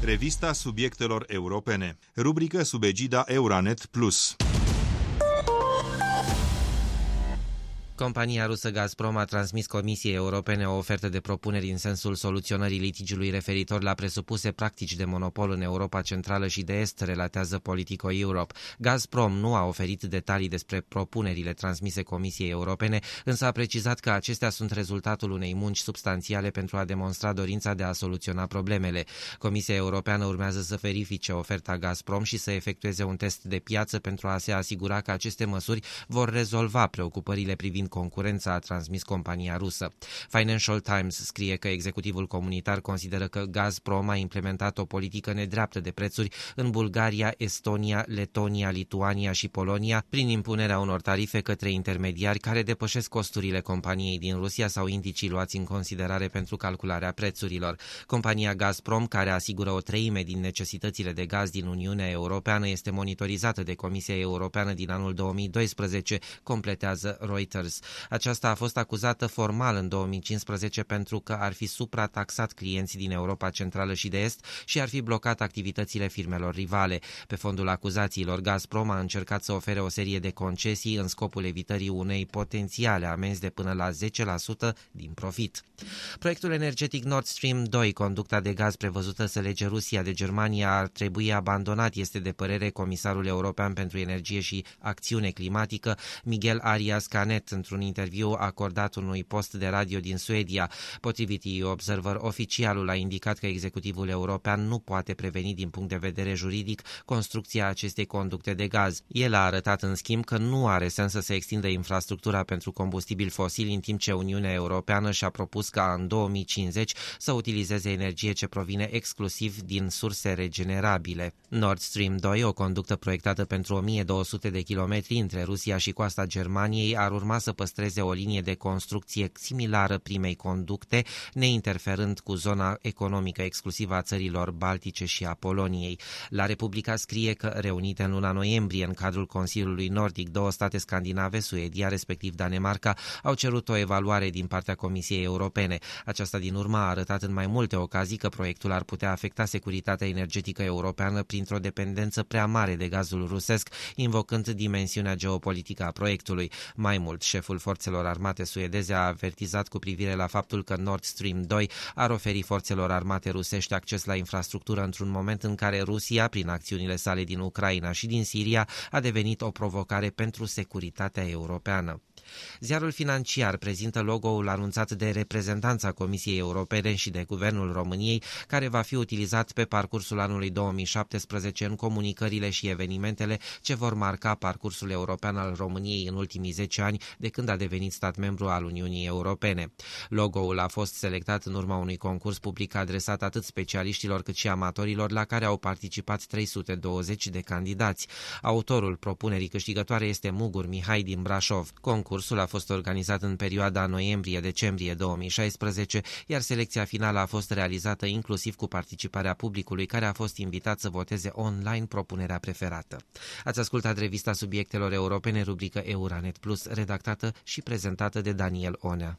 Revista subiectelor europene. Rubrică sub egida Euranet Plus. Compania rusă Gazprom a transmis Comisiei Europene o ofertă de propuneri în sensul soluționării litigiului referitor la presupuse practici de monopol în Europa Centrală și de Est, relatează Politico Europe. Gazprom nu a oferit detalii despre propunerile transmise Comisiei Europene, însă a precizat că acestea sunt rezultatul unei munci substanțiale pentru a demonstra dorința de a soluționa problemele. Comisia Europeană urmează să verifice oferta Gazprom și să efectueze un test de piață pentru a se asigura că aceste măsuri vor rezolva preocupările privind concurența, a transmis compania rusă. Financial Times scrie că executivul comunitar consideră că Gazprom a implementat o politică nedreaptă de prețuri în Bulgaria, Estonia, Letonia, Lituania și Polonia, prin impunerea unor tarife către intermediari care depășesc costurile companiei din Rusia sau indicii luați în considerare pentru calcularea prețurilor. Compania Gazprom, care asigură o treime din necesitățile de gaz din Uniunea Europeană, este monitorizată de Comisia Europeană din anul 2012, completează Reuters. Aceasta a fost acuzată formal în 2015 pentru că ar fi suprataxat clienții din Europa Centrală și de Est și ar fi blocat activitățile firmelor rivale. Pe fondul acuzațiilor, Gazprom a încercat să ofere o serie de concesii în scopul evitării unei potențiale amenzi de până la 10% din profit. Proiectul energetic Nord Stream 2, conducta de gaz prevăzută să lege Rusia de Germania, ar trebui abandonat, este de părere comisarul european pentru energie și acțiune climatică, Miguel Arias Canet, într-un interviu acordat unui post de radio din Suedia. Potrivit EU Observer, oficialul a indicat că executivul european nu poate preveni din punct de vedere juridic construcția acestei conducte de gaz. El a arătat în schimb că nu are sens să se extindă infrastructura pentru combustibili fosili, în timp ce Uniunea Europeană și-a propus ca în 2050 să utilizeze energie ce provine exclusiv din surse regenerabile. Nord Stream 2, o conductă proiectată pentru 1200 de kilometri între Rusia și coasta Germaniei, ar urma să păstreze o linie de construcție similară primei conducte, neinterferând cu zona economică exclusivă a țărilor Baltice și a Poloniei. La Republica scrie că, reunite în luna noiembrie în cadrul Consiliului Nordic, două state scandinave, Suedia, respectiv Danemarca, au cerut o evaluare din partea Comisiei Europene. Aceasta din urmă a arătat în mai multe ocazii că proiectul ar putea afecta securitatea energetică europeană printr-o dependență prea mare de gazul rusesc, invocând dimensiunea geopolitică a proiectului. Mai mult, șeful forțelor armate suedeze a avertizat cu privire la faptul că Nord Stream 2 ar oferi forțelor armate rusești acces la infrastructură într-un moment în care Rusia, prin acțiunile sale din Ucraina și din Siria, a devenit o provocare pentru securitatea europeană. Ziarul Financiar prezintă logo-ul anunțat de reprezentanța Comisiei Europene și de Guvernul României, care va fi utilizat pe parcursul anului 2017 în comunicările și evenimentele ce vor marca parcursul european al României în ultimii 10 ani de când a devenit stat membru al Uniunii Europene. Logo-ul a fost selectat în urma unui concurs public adresat atât specialiștilor cât și amatorilor, la care au participat 320 de candidați. Autorul propunerii câștigătoare este Mugur Mihai din Brașov. Concursul a fost organizat în perioada noiembrie-decembrie 2016, iar selecția finală a fost realizată inclusiv cu participarea publicului, care a fost invitat să voteze online propunerea preferată. Ați ascultat revista subiectelor europene, rubrică Euranet Plus, redactată și prezentată de Daniel Onea.